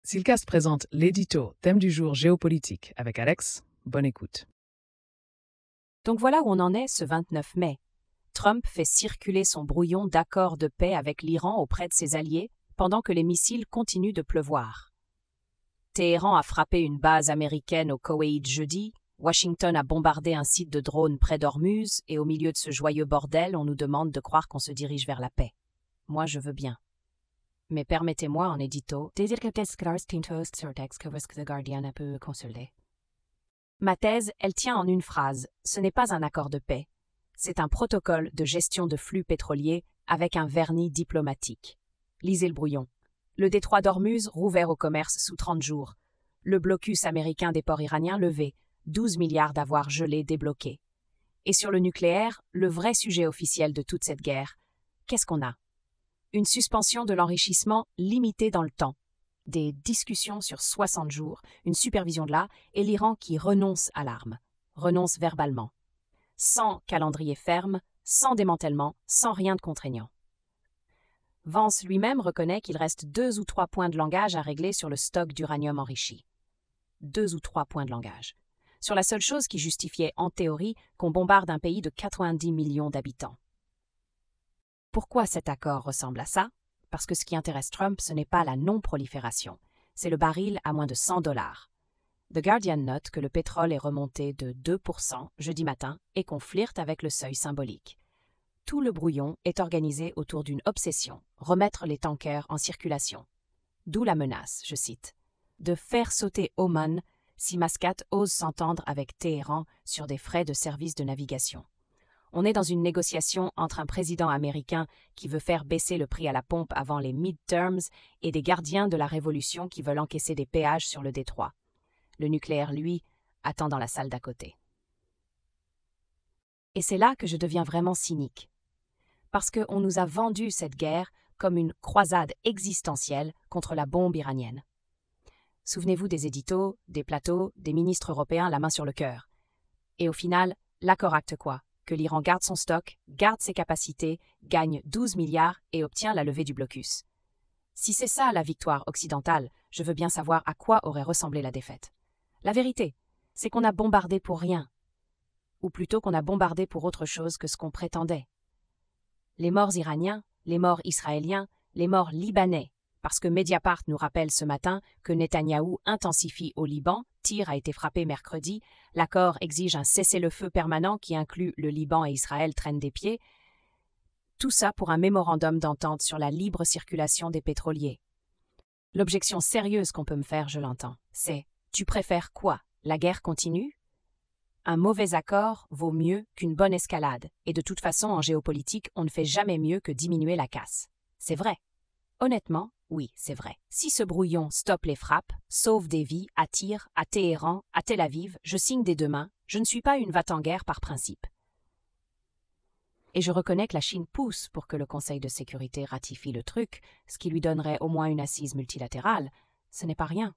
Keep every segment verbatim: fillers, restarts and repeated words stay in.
Silcast présente l'édito Thème du jour géopolitique avec Alex. Bonne écoute. Donc voilà où on en est ce vingt-neuf mai. Trump fait circuler son brouillon d'accord de paix avec l'Iran auprès de ses alliés pendant que les missiles continuent de pleuvoir. Téhéran a frappé une base américaine au Koweït jeudi, Washington a bombardé un site de drones près d'Ormuz et au milieu de ce joyeux bordel, on nous demande de croire qu'on se dirige vers la paix. Moi, je veux bien. Mais permettez-moi en édito de dire que The Guardian a pu consulter. Ma thèse, elle tient en une phrase. Ce n'est pas un accord de paix. C'est un protocole de gestion de flux pétroliers avec un vernis diplomatique. Lisez le brouillon. Le détroit d'Ormuz rouvert au commerce sous trente jours. Le blocus américain des ports iraniens levé. douze milliards d'avoirs gelés débloqués. Et sur le nucléaire, le vrai sujet officiel de toute cette guerre, qu'est-ce qu'on a? Une suspension de l'enrichissement limitée dans le temps. Des discussions sur soixante jours, une supervision de là, et l'Iran qui renonce à l'arme, renonce verbalement. Sans calendrier ferme, sans démantèlement, sans rien de contraignant. Vance lui-même reconnaît qu'il reste deux ou trois points de langage à régler sur le stock d'uranium enrichi. Deux ou trois points de langage. Sur la seule chose qui justifiait, en théorie, qu'on bombarde un pays de quatre-vingt-dix millions d'habitants. Pourquoi cet accord ressemble à ça? Parce que ce qui intéresse Trump, ce n'est pas la non-prolifération, c'est le baril à moins de cent dollars. The Guardian note que le pétrole est remonté de deux pour cent jeudi matin et qu'on flirte avec le seuil symbolique. Tout le brouillon est organisé autour d'une obsession, remettre les tankers en circulation. D'où la menace, je cite, de faire sauter Oman si Mascate ose s'entendre avec Téhéran sur des frais de service de navigation. On est dans une négociation entre un président américain qui veut faire baisser le prix à la pompe avant les midterms et des gardiens de la révolution qui veulent encaisser des péages sur le détroit. Le nucléaire, lui, attend dans la salle d'à côté. Et c'est là que je deviens vraiment cynique. Parce qu'on nous a vendu cette guerre comme une croisade existentielle contre la bombe iranienne. Souvenez-vous des éditos, des plateaux, des ministres européens la main sur le cœur. Et au final, l'accord acte quoi? Que l'Iran garde son stock, garde ses capacités, gagne douze milliards et obtient la levée du blocus. Si c'est ça la victoire occidentale, je veux bien savoir à quoi aurait ressemblé la défaite. La vérité, c'est qu'on a bombardé pour rien. Ou plutôt qu'on a bombardé pour autre chose que ce qu'on prétendait. Les morts iraniens, les morts israéliens, les morts libanais, parce que Mediapart nous rappelle ce matin que Netanyahou intensifie au Liban, Tyr a été frappé mercredi, l'accord exige un cessez-le-feu permanent qui inclut le Liban et Israël traînent des pieds. Tout ça pour un mémorandum d'entente sur la libre circulation des pétroliers. L'objection sérieuse qu'on peut me faire, je l'entends, c'est « tu préfères quoi? La guerre continue ?» Un mauvais accord vaut mieux qu'une bonne escalade, et de toute façon en géopolitique, on ne fait jamais mieux que diminuer la casse. C'est vrai. Honnêtement, oui, c'est vrai. Si ce brouillon stoppe les frappes, sauve des vies, à Tyr, à Téhéran, à Tel Aviv, je signe des deux mains, je ne suis pas une va-t-en-guerre par principe. Et je reconnais que la Chine pousse pour que le Conseil de sécurité ratifie le truc, ce qui lui donnerait au moins une assise multilatérale. Ce n'est pas rien.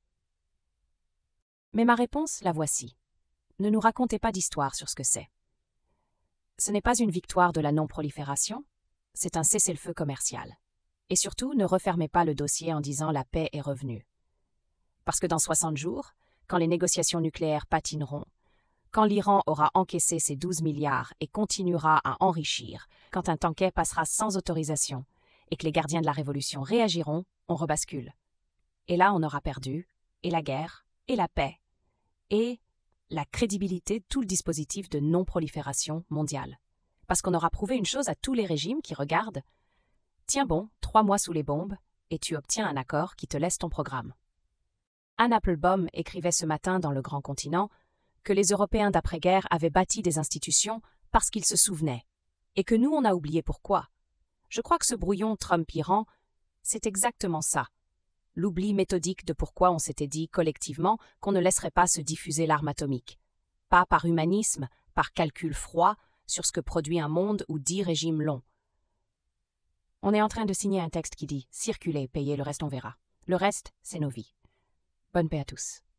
Mais ma réponse, la voici. Ne nous racontez pas d'histoire sur ce que c'est. Ce n'est pas une victoire de la non-prolifération, c'est un cessez-le-feu commercial. Et surtout, ne refermez pas le dossier en disant la paix est revenue. Parce que dans soixante jours, quand les négociations nucléaires patineront, quand l'Iran aura encaissé ses douze milliards et continuera à enrichir, quand un tanker passera sans autorisation et que les gardiens de la révolution réagiront, on rebascule. Et là, on aura perdu, et la guerre, et la paix, et la crédibilité de tout le dispositif de non-prolifération mondiale. Parce qu'on aura prouvé une chose à tous les régimes qui regardent. Tiens bon, trois mois sous les bombes, et tu obtiens un accord qui te laisse ton programme. Anne Applebaum écrivait ce matin dans Le Grand Continent que les Européens d'après-guerre avaient bâti des institutions parce qu'ils se souvenaient, et que nous on a oublié pourquoi. Je crois que ce brouillon Trump-Iran, c'est exactement ça. L'oubli méthodique de pourquoi on s'était dit collectivement qu'on ne laisserait pas se diffuser l'arme atomique. Pas par humanisme, par calcul froid sur ce que produit un monde ou dix régimes longs. On est en train de signer un texte qui dit « Circulez, payez, le reste on verra ». Le reste, c'est nos vies. Bonne paix à tous.